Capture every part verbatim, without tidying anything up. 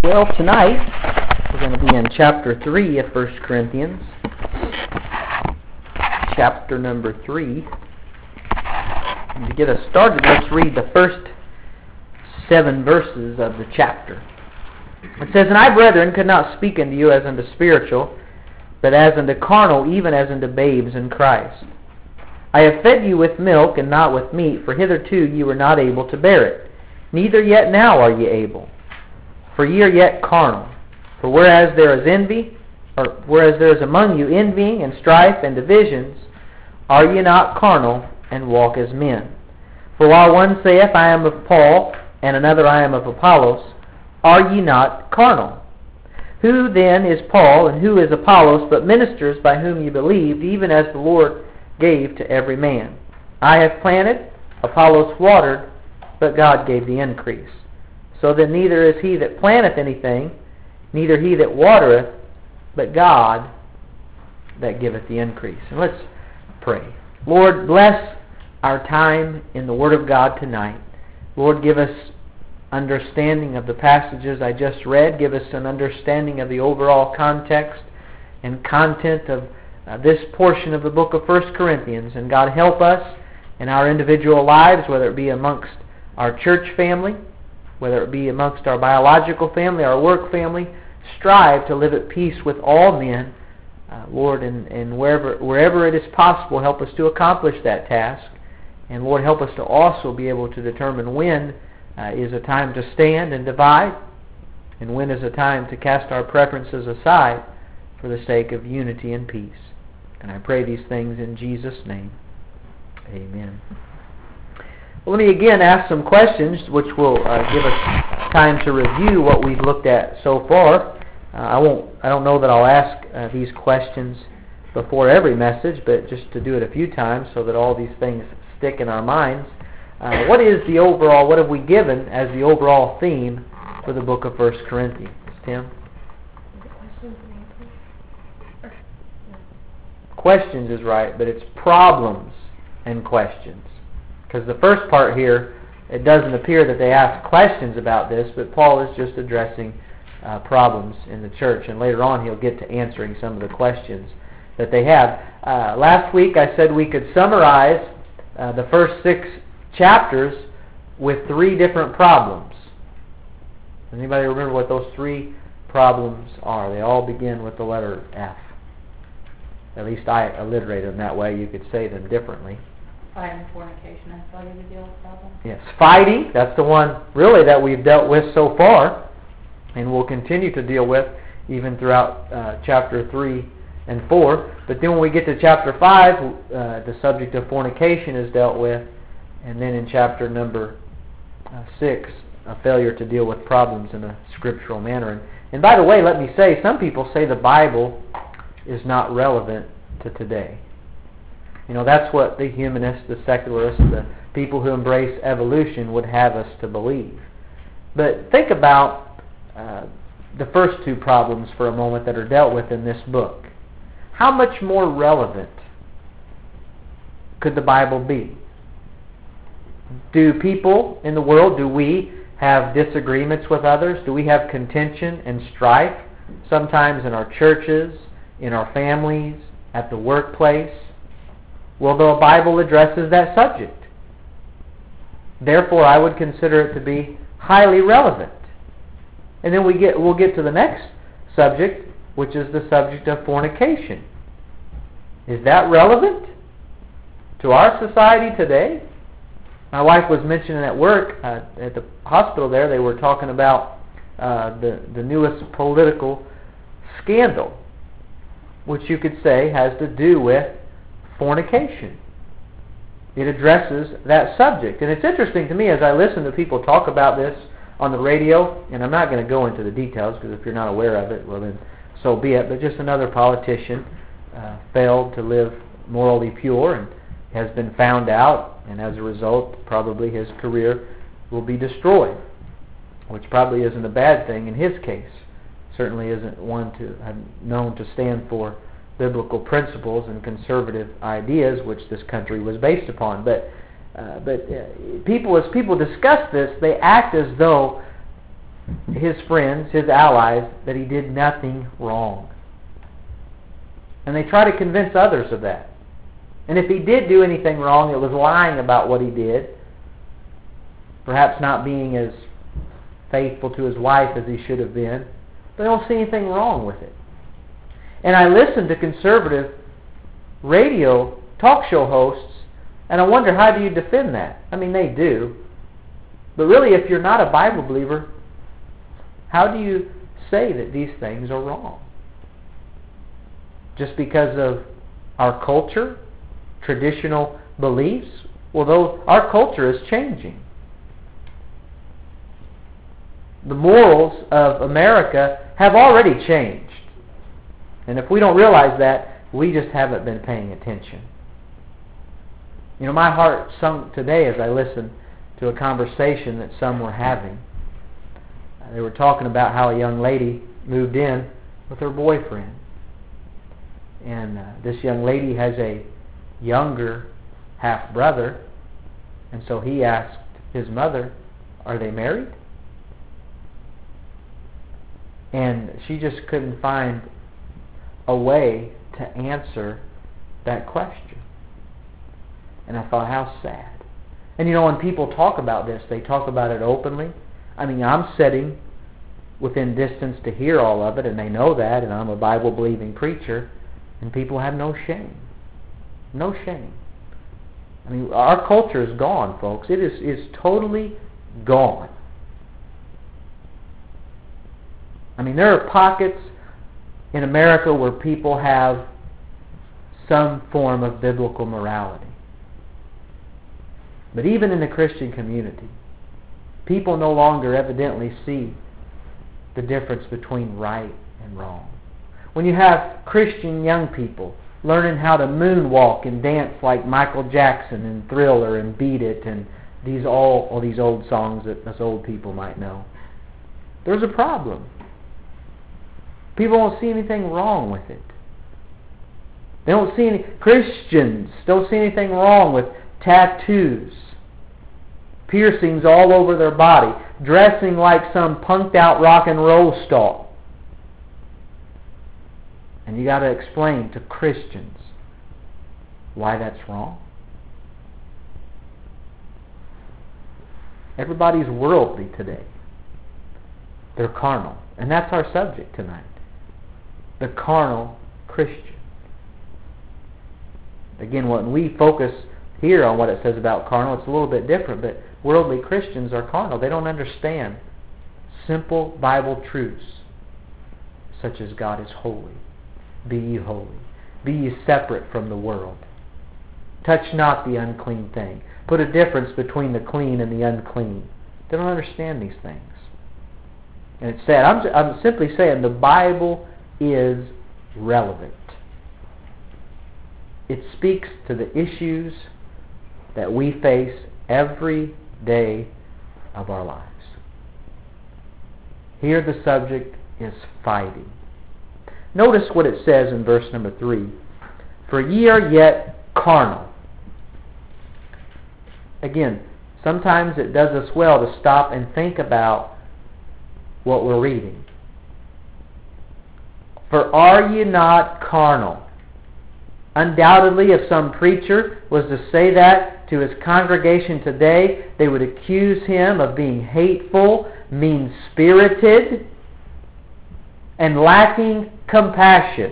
Well, tonight we're going to be in chapter three of First Corinthians. Chapter number three. And to get us started, let's read the first seven verses of the chapter. It says, And I, brethren, could not speak unto you as unto spiritual, but as unto carnal, even as unto babes in Christ. I have fed you with milk, and not with meat, for hitherto ye were not able to bear it. Neither yet now are ye able. For ye are yet carnal. For whereas there is envy, or whereas there is among you envying and strife and divisions, are ye not carnal, and walk as men? For while one saith, I am of Paul, and another, I am of Apollos, are ye not carnal? Who then is Paul, and who is Apollos, but ministers by whom ye believed, even as the Lord gave to every man? I have planted, Apollos watered, but God gave the increase. So then neither is he that planteth anything, neither he that watereth, but God that giveth the increase. And let's pray. Lord, bless our time in the Word of God tonight. Lord, give us understanding of the passages I just read. Give us an understanding of the overall context and content of uh, this portion of the book of First Corinthians. And God, help us in our individual lives, whether it be amongst our church family, whether it be amongst our biological family, our work family. Strive to live at peace with all men, uh, Lord, and, and wherever wherever it is possible, help us to accomplish that task. And Lord, help us to also be able to determine when uh, is a time to stand and divide, and when is a time to cast our preferences aside for the sake of unity and peace. And I pray these things in Jesus' name. Amen. Well, let me again ask some questions which will uh, give us time to review what we've looked at so far. Uh, I won't. I don't know that I'll ask uh, these questions before every message, but just to do it a few times so that all these things stick in our minds. Uh, what is the overall, what have we given as the overall theme for the book of First Corinthians? Tim? Questions is right, but it's problems and questions. Because the first part here, it doesn't appear that they ask questions about this, but Paul is just addressing uh, problems in the church. And later on he'll get to answering some of the questions that they have. Uh, last week I said we could summarize uh, the first six chapters with three different problems. Anybody remember what those three problems are? They all begin with the letter F. At least I alliterated them that way. You could say them differently. Fighting, fornication, and failure to deal with problems. Yes, fighting, that's the one really that we've dealt with so far, and will continue to deal with even throughout uh, chapter three and four. But then when we get to chapter five, uh, the subject of fornication is dealt with, and then in chapter number uh, six, a failure to deal with problems in a scriptural manner. And, and by the way, let me say, some people say the Bible is not relevant to today. You know, that's what the humanists, the secularists, the people who embrace evolution would have us to believe. But think about uh, the first two problems for a moment that are dealt with in this book. How much more relevant could the Bible be? Do people in the world, do we have disagreements with others? Do we have contention and strife sometimes in our churches, in our families, at the workplace? Well, the Bible addresses that subject. Therefore, I would consider it to be highly relevant. And then we get, we'll get to the next subject, which is the subject of fornication. Is that relevant to our society today? My wife was mentioning at work, uh, at the hospital there, they were talking about uh, the, the newest political scandal, which you could say has to do with fornication. It addresses that subject. And it's interesting to me as I listen to people talk about this on the radio, and I'm not going to go into the details because if you're not aware of it, well then so be it, but just another politician uh, failed to live morally pure and has been found out, and as a result probably his career will be destroyed, which probably isn't a bad thing in his case. Certainly isn't one to have known to stand for biblical principles and conservative ideas, which this country was based upon. But uh, but uh, people, as people discuss this, they act as though his friends, his allies, that he did nothing wrong. And they try to convince others of that. And if he did do anything wrong, it was lying about what he did. Perhaps not being as faithful to his wife as he should have been. But they don't see anything wrong with it. And I listen to conservative radio talk show hosts, and I wonder, how do you defend that? I mean, they do. But really, if you're not a Bible believer, how do you say that these things are wrong? Just because of our culture, traditional beliefs? Well, though our culture is changing. The morals of America have already changed. And if we don't realize that, we just haven't been paying attention. You know, my heart sunk today as I listened to a conversation that some were having. They were talking about how a young lady moved in with her boyfriend. And uh, this young lady has a younger half-brother. And so he asked his mother, are they married? And she just couldn't find a way to answer that question. And I thought, how sad. And you know, when people talk about this, they talk about it openly. I mean, I'm sitting within distance to hear all of it, and they know that, and I'm a Bible-believing preacher, and people have no shame. No shame. I mean, our culture is gone, folks. It is, is totally gone. I mean, there are pockets in America where people have some form of biblical morality. But even in the Christian community, people no longer evidently see the difference between right and wrong. When you have Christian young people learning how to moonwalk and dance like Michael Jackson and Thriller and Beat It and these all, all these old songs that us old people might know, there's a problem. People don't see anything wrong with it. They don't see any, Christians don't see anything wrong with tattoos, piercings all over their body, dressing like some punked out rock and roll star. And you got to explain to Christians why that's wrong. Everybody's worldly today. They're carnal. And that's our subject tonight. The carnal Christian. Again, when we focus here on what it says about carnal, it's a little bit different, but worldly Christians are carnal. They don't understand simple Bible truths such as God is holy. Be ye holy. Be ye separate from the world. Touch not the unclean thing. Put a difference between the clean and the unclean. They don't understand these things. And it's sad. I'm, I'm simply saying the Bible is relevant. It speaks to the issues that we face every day of our lives. Here the subject is fighting. Notice what it says in verse number three. For ye are yet carnal. Again, sometimes it does us well to stop and think about what we're reading. For are ye not carnal? Undoubtedly, if some preacher was to say that to his congregation today, they would accuse him of being hateful, mean-spirited, and lacking compassion.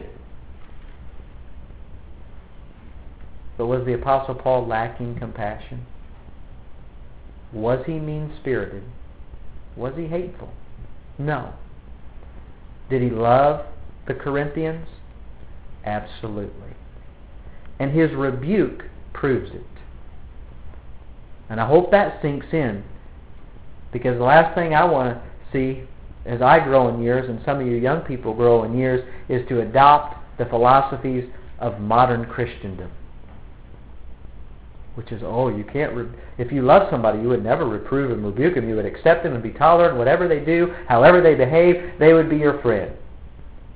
But was the Apostle Paul lacking compassion? Was he mean-spirited? Was he hateful? No. Did he love the Corinthians? Absolutely. And his rebuke proves it. And I hope that sinks in, because the last thing I want to see as I grow in years, and some of you young people grow in years, is to adopt the philosophies of modern Christendom. Which is, oh, you can't, re- if you love somebody, you would never reprove and rebuke them. You would accept them and be tolerant. Whatever they do, however they behave, they would be your friend.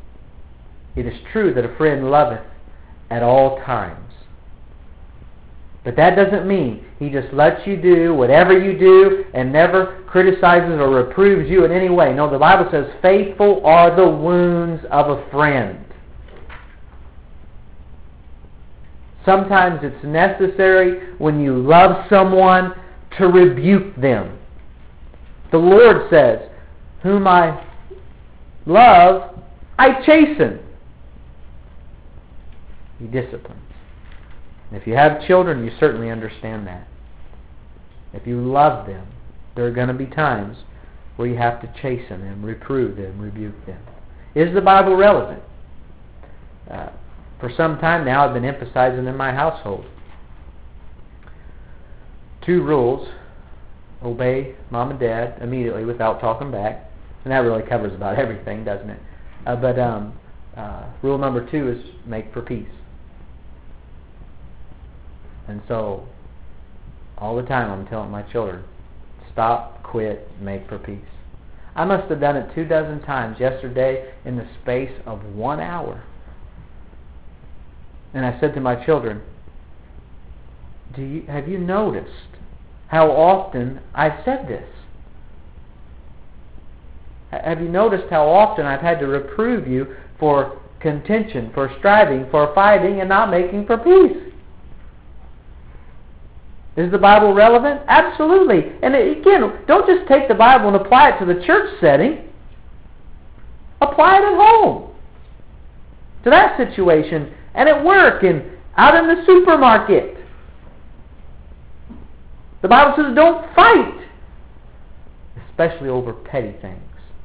It is true that a friend loveth at all times. But that doesn't mean He just lets you do whatever you do and never criticizes or reproves you in any way. No, the Bible says, faithful are the wounds of a friend. Sometimes it's necessary when you love someone to rebuke them. The Lord says, whom I love, I chasten. He disciplines. And if you have children, you certainly understand that. If you love them, there are going to be times where you have to chasten them, reprove them, rebuke them. Is the Bible relevant? Uh, for some time now, I've been emphasizing in my household two rules. Obey mom and dad immediately without talking back. And that really covers about everything, doesn't it? Uh, but um, uh, rule number two is make for peace. And so, all the time I'm telling my children, stop, quit, make for peace. I must have done it two dozen times yesterday in the space of one hour. And I said to my children, Do you, have you noticed how often I've said this? Have you noticed how often I've had to reprove you for contention, for striving, for fighting, and not making for peace? Is the Bible relevant? Absolutely. And again, don't just take the Bible and apply it to the church setting. Apply it at home. To that situation. And at work and out in the supermarket. The Bible says don't fight. Especially over petty things.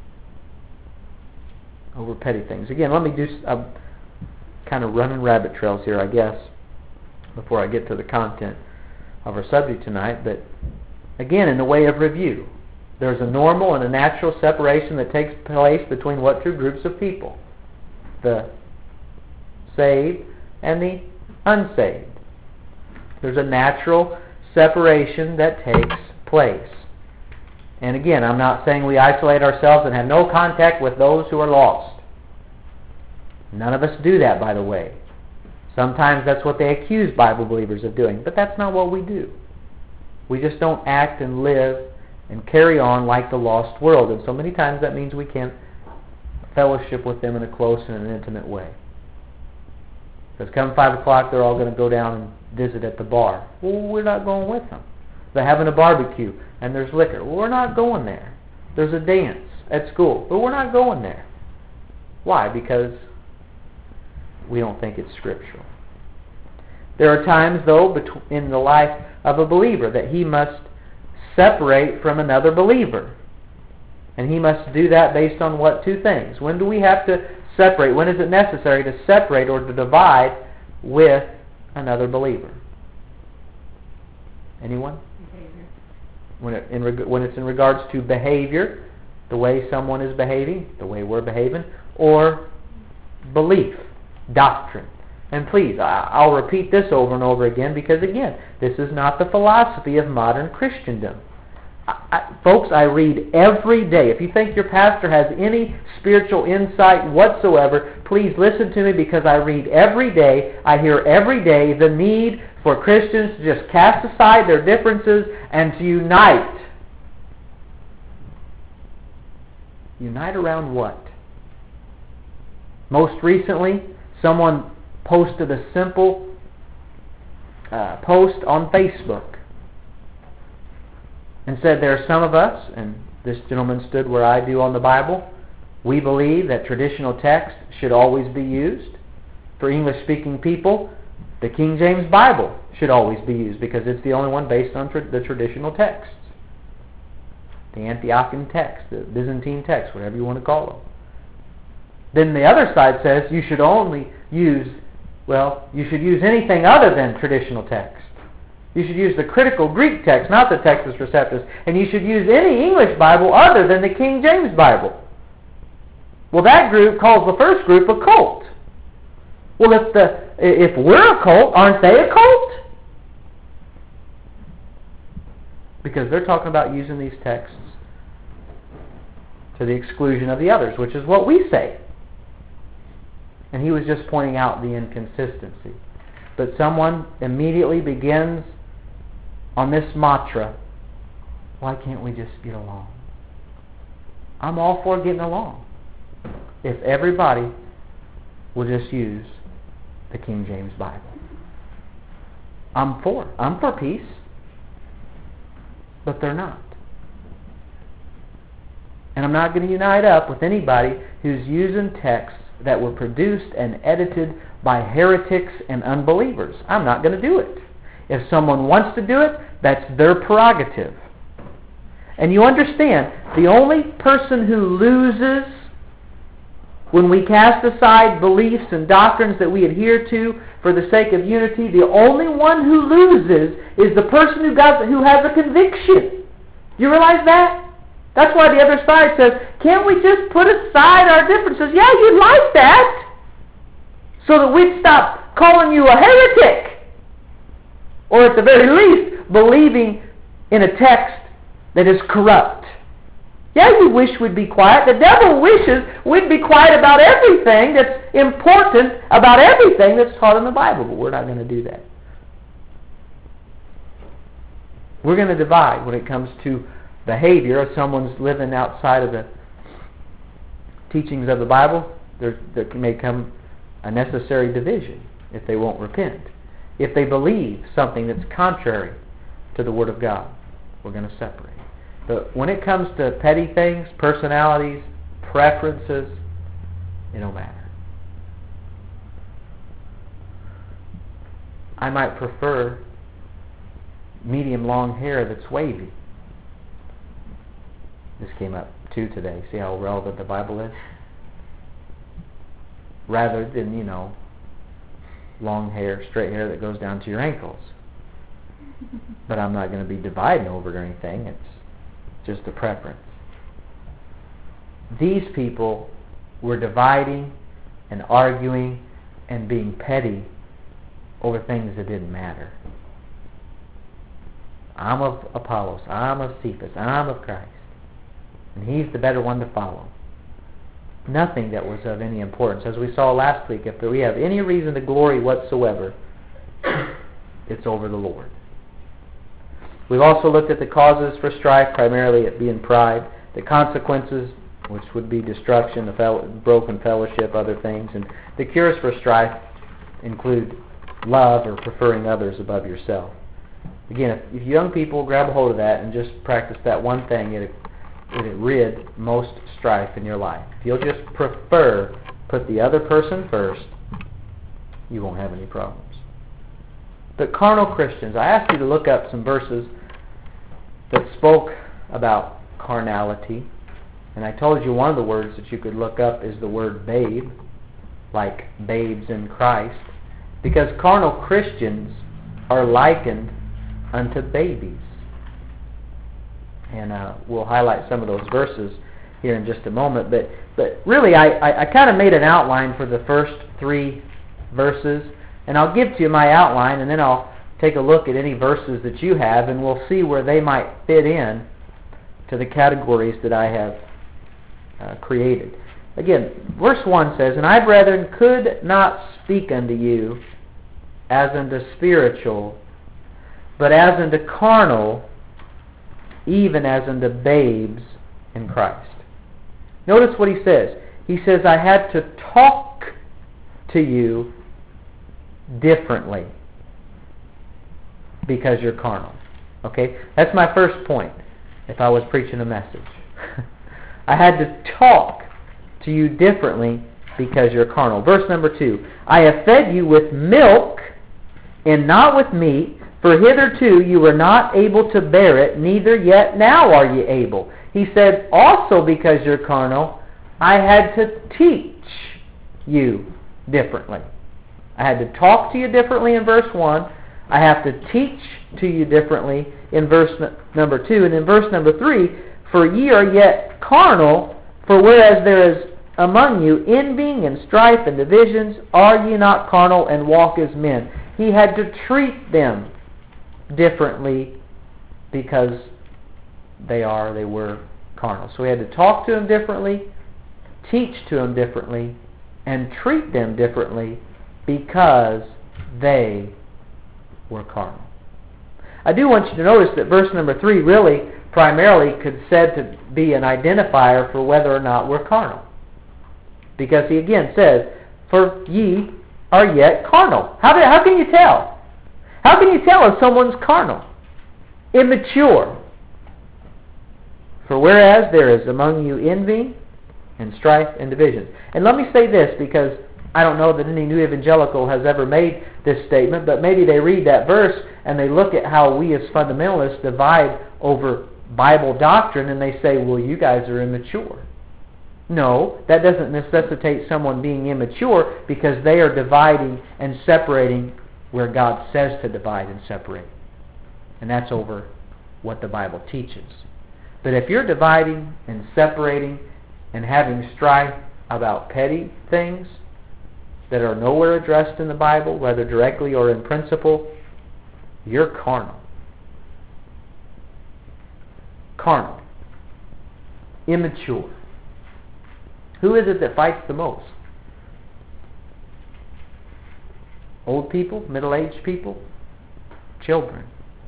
Over petty things. Again, let me do... I'm kind of running rabbit trails here, I guess, before I get to the content of our subject tonight. But again, in the way of review, there's a normal and a natural separation that takes place between what two groups of people? The saved and the unsaved. There's a natural separation that takes place. And again, I'm not saying we isolate ourselves and have no contact with those who are lost. None of us do that, by the way. Sometimes that's what they accuse Bible believers of doing, but that's not what we do. We just don't act and live and carry on like the lost world, and so many times that means we can't fellowship with them in a close and an intimate way. Because come five o'clock, they're all going to go down and visit at the bar. Well, we're not going with them. They're having a barbecue, and there's liquor. Well, we're not going there. There's a dance at school, but we're not going there. Why? Because we don't think it's scriptural. There are times, though, in the life of a believer that he must separate from another believer. And he must do that based on what? Two things. When do we have to separate? When is it necessary to separate or to divide with another believer? Anyone? Behavior. When, it, in reg- when it's in regards to behavior, the way someone is behaving, the way we're behaving, or belief, doctrine. And please, I, I'll repeat this over and over again because, again, this is not the philosophy of modern Christendom. I, I, folks, I read every day. If you think your pastor has any spiritual insight whatsoever, please listen to me because I read every day. I hear every day the need for Christians to just cast aside their differences and to unite. Unite around what? Most recently, someone posted a simple uh, post on Facebook and said there are some of us, and this gentleman stood where I do on the Bible, we believe that traditional text should always be used. For English-speaking people, the King James Bible should always be used because it's the only one based on tra- the traditional texts. The Antiochian text, the Byzantine text, whatever you want to call them. Then the other side says you should only use, well, you should use anything other than traditional text. You should use the critical Greek text, not the Textus Receptus. And you should use any English Bible other than the King James Bible. Well, that group calls the first group a cult. Well, if the if we're a cult, aren't they a cult? Because they're talking about using these texts to the exclusion of the others, which is what we say. And he was just pointing out the inconsistency. but someone immediately begins on this mantra, why can't we just get along? I'm all for getting along if everybody will just use the King James Bible. I'm for. I'm for peace. But they're not. And I'm not going to unite up with anybody who's using texts that were produced and edited by heretics and unbelievers. I'm not going to do it. If someone wants to do it, that's their prerogative. And you understand, the only person who loses when we cast aside beliefs and doctrines that we adhere to for the sake of unity, the only one who loses is the person who got, who has a conviction. You realize that? That's why the other side says, can't we just put aside our differences? Yeah, you'd like that. So that we'd stop calling you a heretic. Or at the very least, believing in a text that is corrupt. Yeah, you wish we'd be quiet. The devil wishes we'd be quiet about everything that's important, about everything that's taught in the Bible. But we're not going to do that. We're going to divide when it comes to behavior. If someone's living outside of the teachings of the Bible, there, there may come a necessary division if they won't repent. If they believe something that's contrary to the Word of God, we're going to separate. But when it comes to petty things, personalities, preferences, it don't matter. I might prefer medium long hair that's wavy. This came up too today. See how relevant the Bible is? Rather than, you know, long hair, straight hair that goes down to your ankles. But I'm not going to be dividing over it or anything. It's just a preference. These people were dividing and arguing and being petty over things that didn't matter. I'm of Apollos. I'm of Cephas. I'm of Christ. And he's the better one to follow. Nothing that was of any importance. As we saw last week, if we have any reason to glory whatsoever, it's over the Lord. We've also looked at the causes for strife, primarily it being pride, the consequences, which would be destruction, the fel- broken fellowship, other things, and the cures for strife include love or preferring others above yourself. Again, if, if young people grab a hold of that and just practice that one thing, it it rid most strife in your life. If you'll just prefer, put the other person first, you won't have any problems. But carnal Christians, I asked you to look up some verses that spoke about carnality. And I told you one of the words that you could look up is the word babe, like babes in Christ. Because carnal Christians are likened unto babies. And uh, we'll highlight some of those verses here in just a moment. But but really, I, I, I kind of made an outline for the first three verses. And I'll give to you my outline, and then I'll take a look at any verses that you have, and we'll see where they might fit in to the categories that I have uh, created. Again, verse one says, And I, brethren, could not speak unto you as unto spiritual, but as unto carnal, even as unto babes in Christ. Notice what he says. He says, I had to talk to you differently because you're carnal. Okay? That's my first point if I was preaching a message. I had to talk to you differently because you're carnal. Verse number two. I have fed you with milk and not with meat, for hitherto you were not able to bear it, neither yet now are ye able. He said, also because you're carnal, I had to teach you differently. I had to talk to you differently in verse one. I have to teach to you differently in verse n- number two. And in verse number three, for ye are yet carnal, for whereas there is among you envying and strife and divisions, are ye not carnal and walk as men? He had to treat them differently because they are, they were carnal. So he had to talk to them differently, teach to them differently, and treat them differently because they were carnal. I do want you to notice that verse number three really primarily could said to be an identifier for whether or not we're carnal. Because he again says, for ye are yet carnal. How, do, how can you tell? How can you tell if someone's carnal? Immature. For whereas there is among you envy and strife and division. And let me say this, because I don't know that any new evangelical has ever made this statement, but maybe they read that verse and they look at how we as fundamentalists divide over Bible doctrine and they say, well, you guys are immature. No, that doesn't necessitate someone being immature, because they are dividing and separating where God says to divide and separate. And that's over what the Bible teaches. But if you're dividing and separating and having strife about petty things that are nowhere addressed in the Bible, whether directly or in principle, you're carnal. Carnal. Immature. Who is it that fights the most? Old people? Middle-aged people? Children.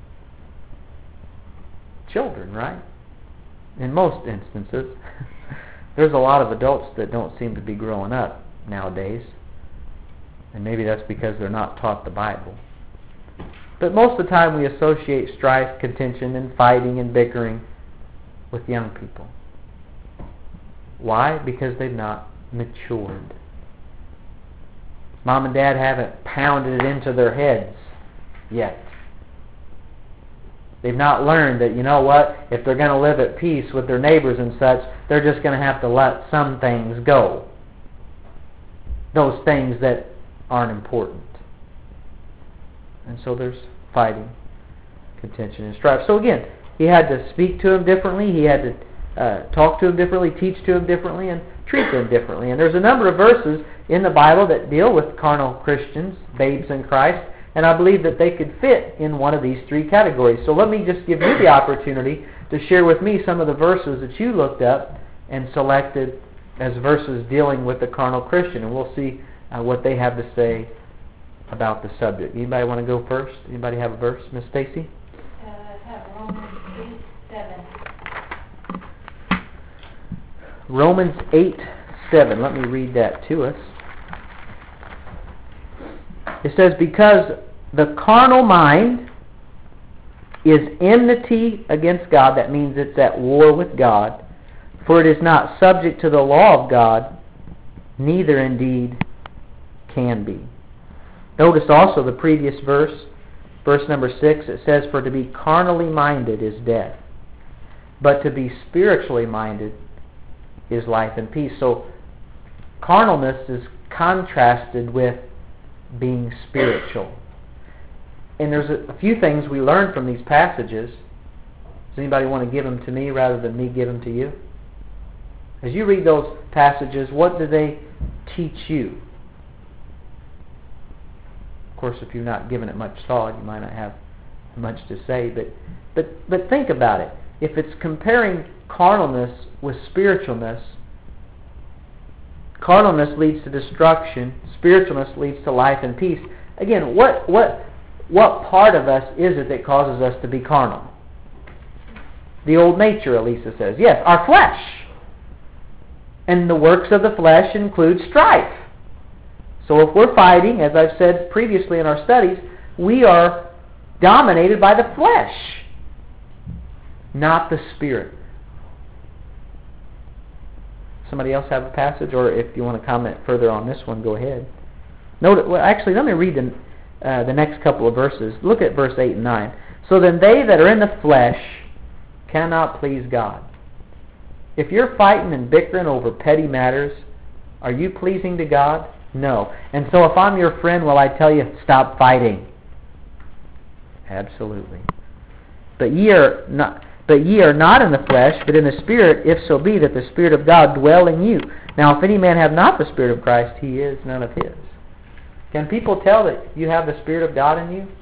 Children, right? In most instances. There's a lot of adults that don't seem to be growing up nowadays. And maybe that's because they're not taught the Bible. But most of the time we associate strife, contention, and fighting and bickering with young people. Why? Because they've not matured. Mom and Dad haven't pounded it into their heads yet. They've not learned that, you know what, if they're going to live at peace with their neighbors and such, they're just going to have to let some things go. Those things that aren't important. And so there's fighting, contention, and strife. So again, he had to speak to him differently. He had to uh, talk to him differently, teach to him differently, and treat them differently. And there's a number of verses in the Bible that deal with carnal Christians, babes in Christ, and I believe that they could fit in one of these three categories. So let me just give you the opportunity to share with me some of the verses that you looked up and selected as verses dealing with the carnal Christian, and we'll see uh, what they have to say about the subject. Anybody want to go first? Anybody have a verse? Miss Stacy? Uh, I have Romans eight seven. Romans eight seven. Let me read that to us. It says, because the carnal mind is enmity against God. That means it's at war with God. For it is not subject to the law of God, neither indeed can be. Notice also the previous verse, verse number six, it says, for to be carnally minded is death, but to be spiritually minded is life and peace. So carnalness is contrasted with being spiritual. And there's a, a few things we learn from these passages. Does anybody want to give them to me rather than me give them to you? As you read those passages, what do they teach you? Of course, if you're not giving it much thought, you might not have much to say. But, but, but think about it. If it's comparing carnalness with spiritualness, carnalness leads to destruction, spiritualness leads to life and peace. Again, what what what part of us is it that causes us to be carnal? The old nature, Elisa says. Yes, our flesh. And the works of the flesh include strife. So if we're fighting, as I've said previously in our studies, we are dominated by the flesh, not the Spirit. Somebody else have a passage? Or if you want to comment further on this one, go ahead. Note, well, actually, let me read the, uh, the next couple of verses. Look at verse eight and nine. So then they that are in the flesh cannot please God. If you're fighting and bickering over petty matters, are you pleasing to God? No. And so if I'm your friend, will I tell you, stop fighting? Absolutely. But ye are not... But ye are not in the flesh, but in the Spirit, if so be that the Spirit of God dwell in you. Now, if any man have not the Spirit of Christ, he is none of his. Can people tell that you have the Spirit of God in you?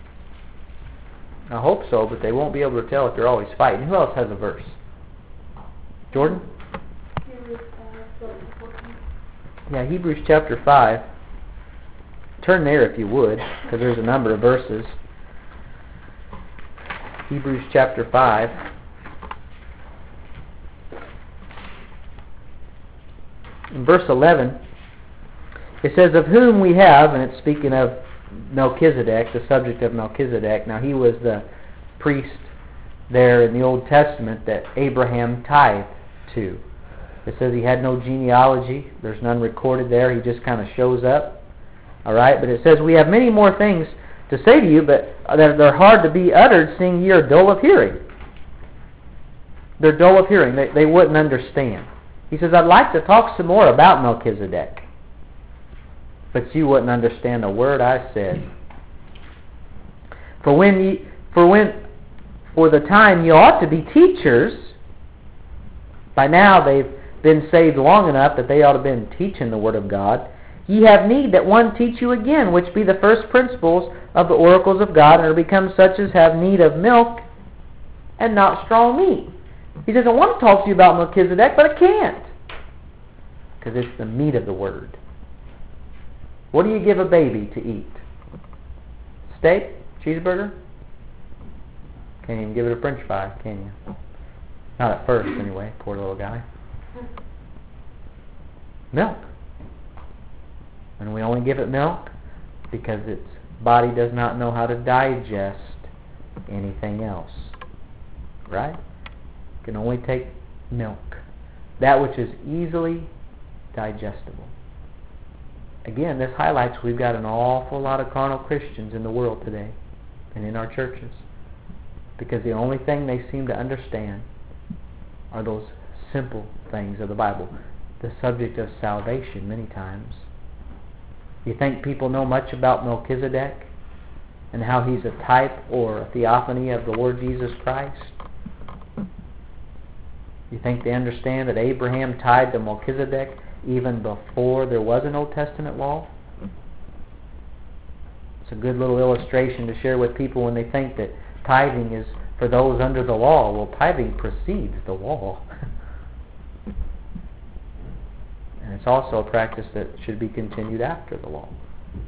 I hope so, but they won't be able to tell if you're always fighting. Who else has a verse? Jordan? Hebrews, uh, yeah, Hebrews chapter five. turn there if you would, because there's a number of verses. Hebrews chapter five. In verse eleven, it says, of whom we have, and it's speaking of Melchizedek, the subject of Melchizedek. Now, he was the priest there in the Old Testament that Abraham tithed to. It says he had no genealogy. There's none recorded there. He just kind of shows up. All right, but it says, we have many more things to say to you, but they're hard to be uttered, seeing ye are dull of hearing. They're dull of hearing. They, they wouldn't understand. He says, I'd like to talk some more about Melchizedek, but you wouldn't understand a word I said. For when ye, for when, for the time you ought to be teachers. By now they've been saved long enough that they ought to have been teaching the Word of God. Ye have need that one teach you again, which be the first principles of the oracles of God, and are become such as have need of milk and not strong meat. He says, I want to talk to you about Melchizedek, but I can't. Because it's the meat of the Word. What do you give a baby to eat? Steak? Cheeseburger? Can't even give it a french fry, can you? Not at first, anyway. Poor little guy. Milk. And we only give it milk because its body does not know how to digest anything else. Right? It can only take milk. That which is easily digestible. Again, this highlights we've got an awful lot of carnal Christians in the world today and in our churches, because the only thing they seem to understand are those simple things of the Bible. The subject of salvation many times. You think people know much about Melchizedek and how he's a type or a theophany of the Lord Jesus Christ? You think they understand that Abraham tied to Melchizedek even before there was an Old Testament law? It's a good little illustration to share with people when they think that tithing is for those under the law. Well, tithing precedes the law. And it's also a practice that should be continued after the law.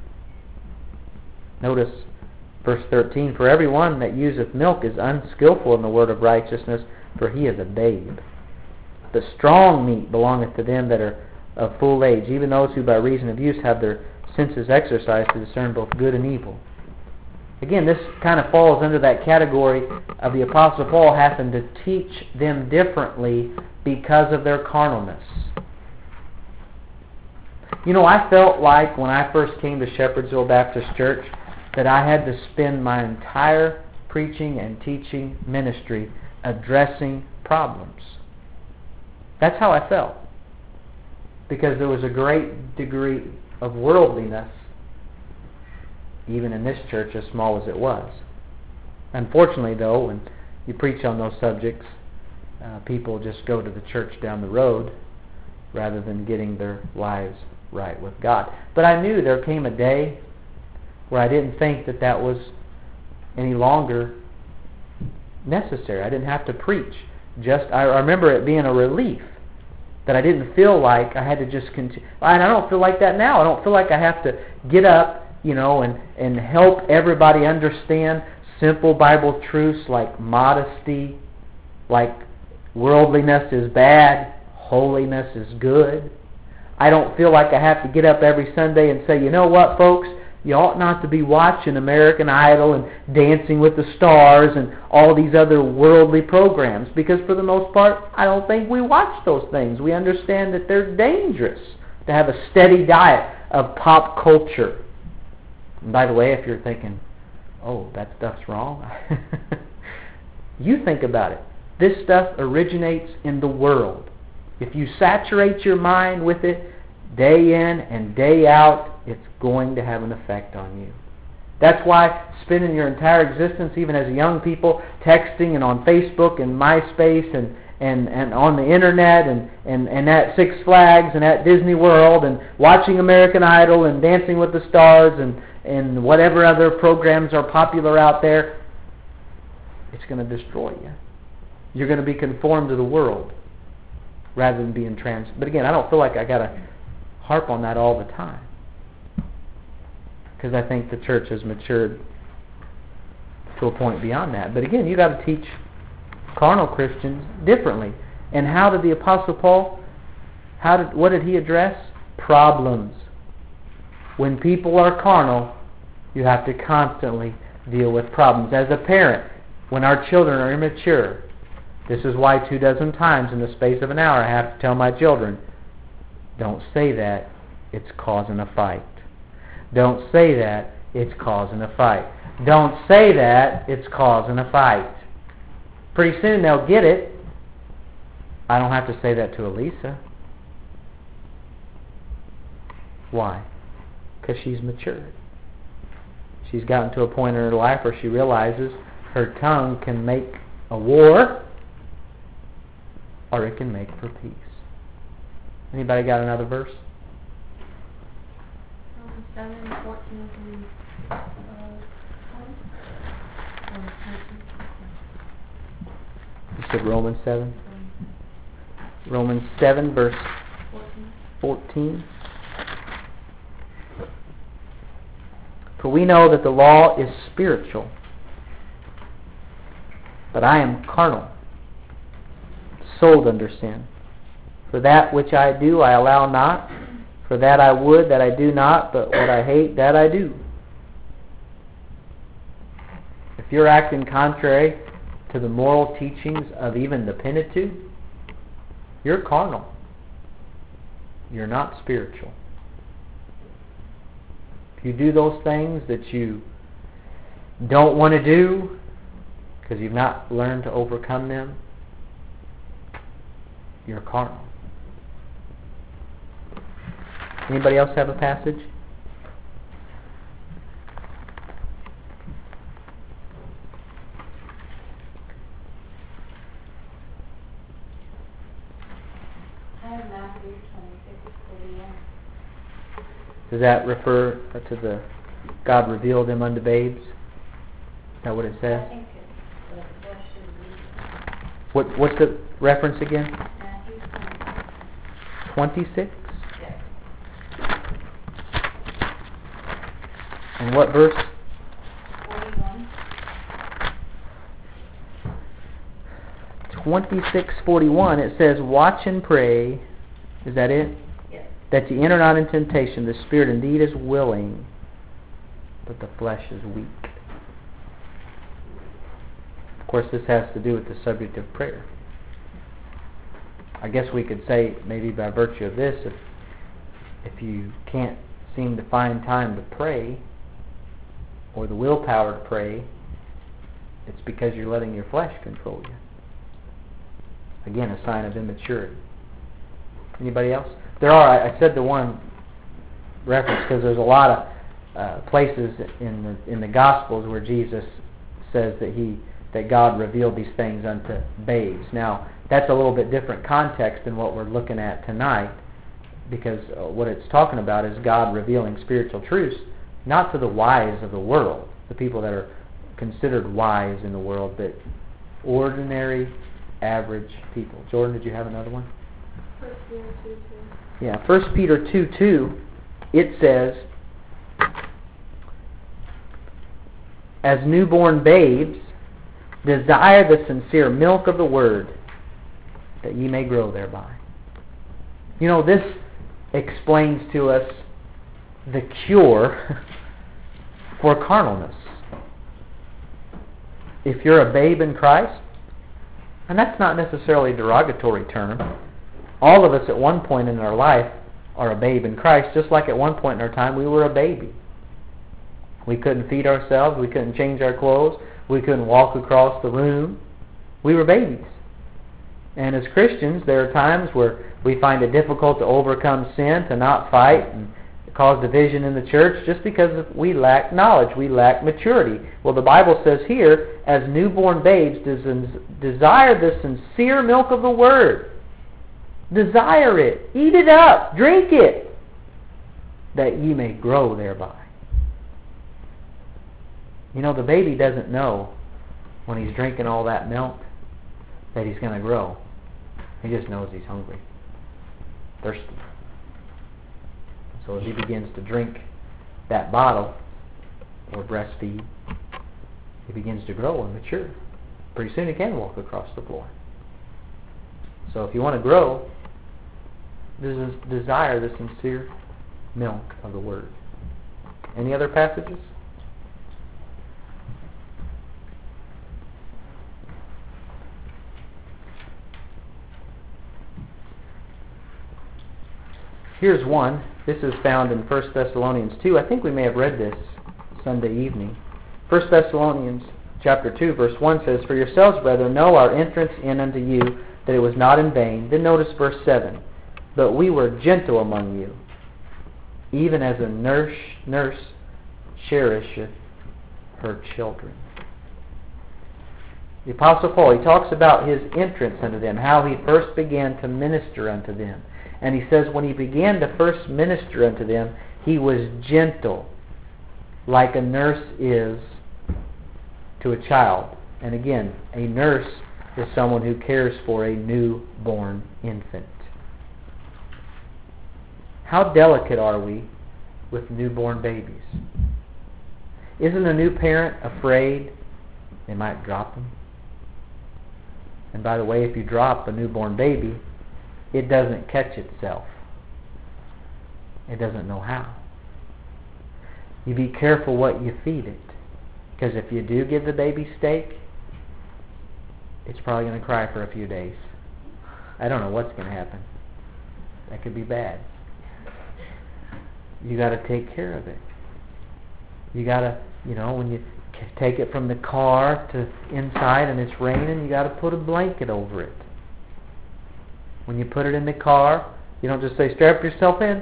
Notice verse thirteen, for everyone that useth milk is unskillful in the word of righteousness, for he is a babe. The strong meat belongeth to them that are of full age, even those who by reason of use have their senses exercised to discern both good and evil. Again, this kind of falls under that category of the Apostle Paul having to teach them differently because of their carnalness. You know, I felt like when I first came to Shepherdsville Baptist Church that I had to spend my entire preaching and teaching ministry addressing problems. That's how I felt. Because there was a great degree of worldliness even in this church, as small as it was. Unfortunately, though, when you preach on those subjects, uh, people just go to the church down the road rather than getting their lives right with God. But I knew there came a day where I didn't think that that was any longer necessary. I didn't have to preach. Just I remember it being a relief that I didn't feel like I had to just continue. And I don't feel like that now. I don't feel like I have to get up, you know, and, and help everybody understand simple Bible truths like modesty, like worldliness is bad, holiness is good. I don't feel like I have to get up every Sunday and say, you know what, folks, you ought not to be watching American Idol and Dancing with the Stars and all these other worldly programs, because for the most part, I don't think we watch those things. We understand that they're dangerous to have a steady diet of pop culture. And by the way, if you're thinking, oh, that stuff's wrong, you think about it. This stuff originates in the world. If you saturate your mind with it day in and day out, it's going to have an effect on you. That's why spending your entire existence, even as young people, texting and on Facebook and MySpace and, and, and on the internet and, and, and at Six Flags and at Disney World and watching American Idol and Dancing with the Stars and, and whatever other programs are popular out there, it's going to destroy you. You're going to be conformed to the world rather than being trans. But again, I don't feel like I got to harp on that all the time. because I think the church has matured to a point beyond that. But again, you got to teach carnal Christians differently. And how did the Apostle Paul, how did what did he address? Problems. When people are carnal, you have to constantly deal with problems. As a parent, when our children are immature, this is why two dozen times in the space of an hour I have to tell my children, don't say that, it's causing a fight. Don't say that, it's causing a fight. Don't say that, it's causing a fight. Pretty soon they'll get it. I don't have to say that to Elisa. Why? Because she's matured. She's gotten to a point in her life where she realizes her tongue can make a war or it can make for peace. Anybody got another verse? Romans seven, fourteen through uh, You said Romans seven? Romans seven, verse fourteen. For we know that the law is spiritual, but I am carnal, sold under sin. For that which I do I allow not, for that I would that I do not, but what I hate that I do. If you're acting contrary to the moral teachings of even the Pentateuch, you're carnal. You're not spiritual. If you do those things that you don't want to do because you've not learned to overcome them, you're carnal. Anybody else have a passage? I have Matthew twenty-six, forty-one. Does that refer to the God revealed them unto babes? Is that what it says? I think it's the flesh should be What what's the reference again? Matthew twenty-six. Twenty-six? Yes. And what verse? forty-one. Twenty-six forty-one. It says, "Watch and pray." Is that it? Yes. "That ye enter not in temptation. The spirit indeed is willing, but the flesh is weak." Of course, this has to do with the subject of prayer. I guess we could say, maybe by virtue of this, if if you can't seem to find time to pray, or the willpower to pray, it's because you're letting your flesh control you. Again, a sign of immaturity. Anybody else? There are, I said the one reference because there's a lot of uh, places in the in the Gospels where Jesus says that he that God revealed these things unto babes. Now, that's a little bit different context than what we're looking at tonight, because uh, what it's talking about is God revealing spiritual truths, not to the wise of the world, the people that are considered wise in the world, but ordinary, average people. Jordan, did you have another one? First Peter two two. Yeah, First Peter two two, it says, "As newborn babes, desire the sincere milk of the word, that ye may grow thereby." You know, this explains to us the cure for carnalness. If you're a babe in Christ, and that's not necessarily a derogatory term, all of us at one point in our life are a babe in Christ, just like at one point in our time we were a baby. We couldn't feed ourselves, we couldn't change our clothes, we couldn't walk across the room. We were babies. And as Christians, there are times where we find it difficult to overcome sin, to not fight, and cause division in the church just because we lack knowledge, we lack maturity. Well, the Bible says here, as newborn babes, desire the sincere milk of the Word. Desire it. Eat it up. Drink it, that ye may grow thereby. You know, the baby doesn't know when he's drinking all that milk that he's going to grow. He just knows he's hungry, thirsty. So as he begins to drink that bottle, or breastfeed, he begins to grow and mature. Pretty soon he can walk across the floor. So if you want to grow, des- desire the sincere milk of the Word. Any other passages? Here's one. This is found in First Thessalonians two. I think we may have read this Sunday evening. First Thessalonians chapter two, verse one says, "For yourselves, brethren, know our entrance in unto you, that it was not in vain." Then notice verse seven. "But we were gentle among you, even as a nurse, nurse cherisheth her children." The Apostle Paul, he talks about his entrance unto them, how he first began to minister unto them. And he says when he began to first minister unto them, he was gentle, like a nurse is to a child. And again, a nurse is someone who cares for a newborn infant. How delicate are we with newborn babies? Isn't a new parent afraid they might drop them? And by the way, if you drop a newborn baby, it doesn't catch itself. It doesn't know how. You be careful what you feed it. Because if you do give the baby steak, it's probably going to cry for a few days. I don't know what's going to happen. That could be bad. You got to take care of it. You got to, you know, when you take it from the car to inside and it's raining, you got to put a blanket over it. When you put it in the car, you don't just say, "Strap yourself in."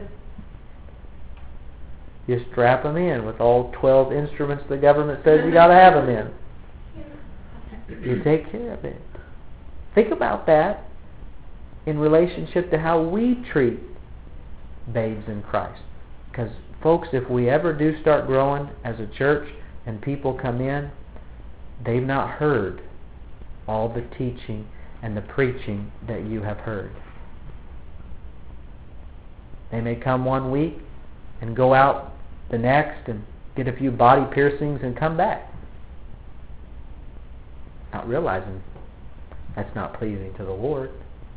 You strap them in with all twelve instruments the government says you got to have them in. You take care of it. Think about that in relationship to how we treat babes in Christ. Because, folks, if we ever do start growing as a church and people come in, they've not heard all the teaching and the preaching that you have heard. They may come one week and go out the next and get a few body piercings and come back, not realizing that's not pleasing to the Lord.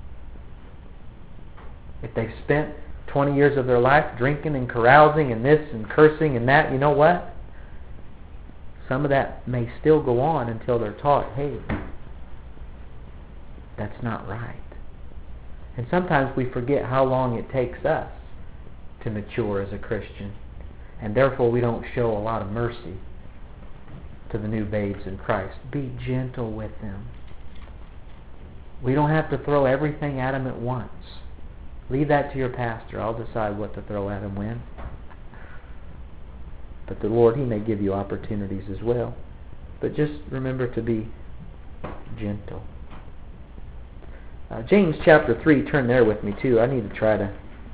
If they've spent twenty years of their life drinking and carousing and this and cursing and that, you know what? Some of that may still go on until they're taught, hey, that's not right. And sometimes we forget how long it takes us to mature as a Christian. And therefore we don't show a lot of mercy to the new babes in Christ. Be gentle with them. We don't have to throw everything at them at once. Leave that to your pastor. I'll decide what to throw at them when. But the Lord, He may give you opportunities as well. But just remember to be gentle. Uh, James chapter three, turn there with me too. I need to try to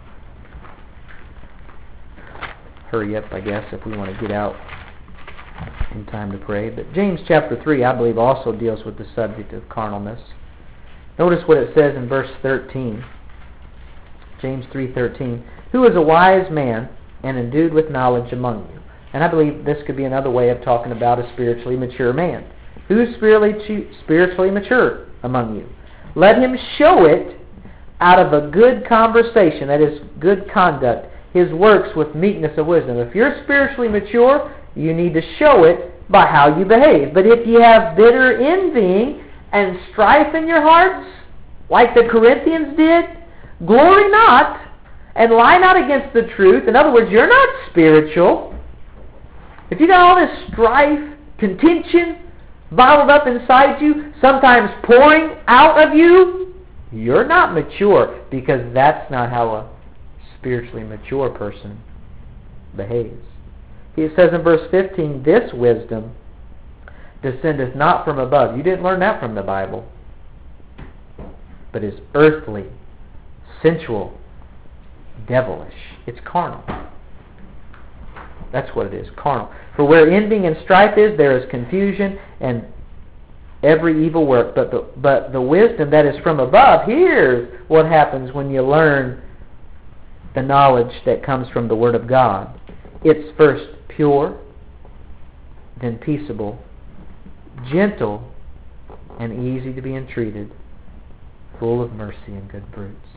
hurry up, I guess, if we want to get out in time to pray. But James chapter three, I believe, also deals with the subject of carnalness. Notice what it says in verse thirteen. James three thirteen. "Who is a wise man and endued with knowledge among you?" And I believe this could be another way of talking about a spiritually mature man. Who is spiritually spiritually mature among you? Let him show it out of a good conversation, that is, good conduct, his works with meekness of wisdom. If you're spiritually mature, you need to show it by how you behave. But if you have bitter envying and strife in your hearts, like the Corinthians did, glory not and lie not against the truth. In other words, you're not spiritual. If you got all this strife, contention, bottled up inside you, sometimes pouring out of you, you're not mature, because that's not how a spiritually mature person behaves. It says in verse fifteen, "This wisdom descendeth not from above." You didn't learn that from the Bible. "But is earthly, sensual, devilish." It's carnal. That's what it is, carnal. "For where envying and strife is, there is confusion and every evil work. But the, but the wisdom that is from above," here's what happens when you learn the knowledge that comes from the Word of God. "It's first pure, then peaceable, gentle, and easy to be entreated, full of mercy and good fruits.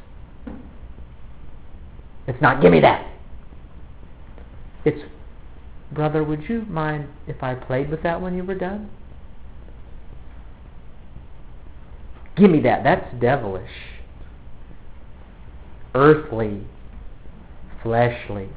It's not, give me that. It's, brother, would you mind if I played with that when you were done? Give me that. That's devilish. Earthly. Fleshly.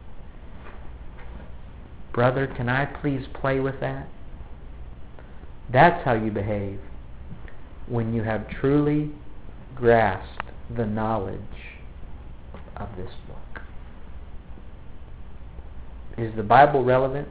Brother, can I please play with that? That's how you behave when you have truly grasped the knowledge of this book. Is the Bible relevant?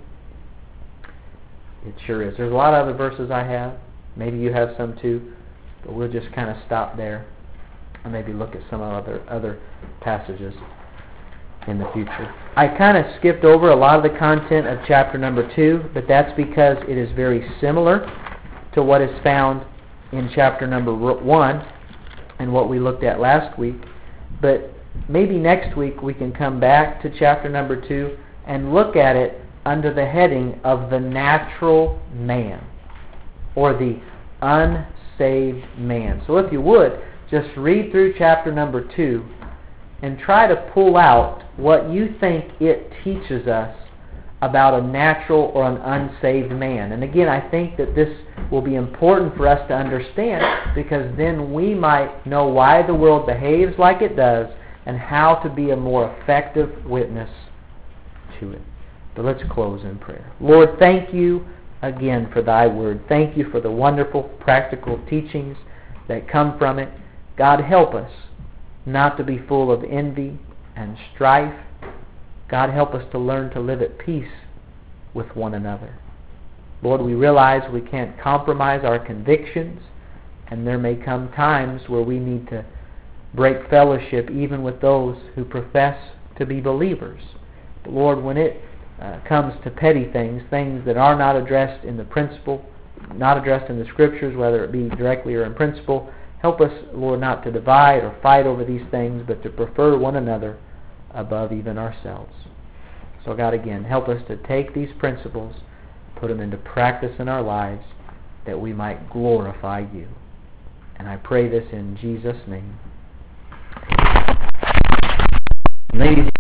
It sure is. There's a lot of other verses I have. Maybe you have some too. But we'll just kind of stop there and maybe look at some other other passages in the future. I kind of skipped over a lot of the content of chapter number two, but that's because it is very similar to what is found in chapter number one and what we looked at last week. But maybe next week we can come back to chapter number two and look at it under the heading of the natural man, or the unsaved man. So if you would, just read through chapter number two and try to pull out what you think it teaches us about a natural or an unsaved man. And again, I think that this will be important for us to understand, because then we might know why the world behaves like it does and how to be a more effective witness to it. But let's close in prayer. Lord, thank you again for thy word. Thank you for the wonderful practical teachings that come from it. God, help us not to be full of envy and strife. God, help us to learn to live at peace with one another. Lord, we realize we can't compromise our convictions, and there may come times where we need to break fellowship even with those who profess to be believers. But Lord, when it uh, comes to petty things, things that are not addressed in the principle, not addressed in the Scriptures, whether it be directly or in principle, help us, Lord, not to divide or fight over these things, but to prefer one another above even ourselves. So God, again, help us to take these principles, put them into practice in our lives, that we might glorify you. And I pray this in Jesus' name. Ladies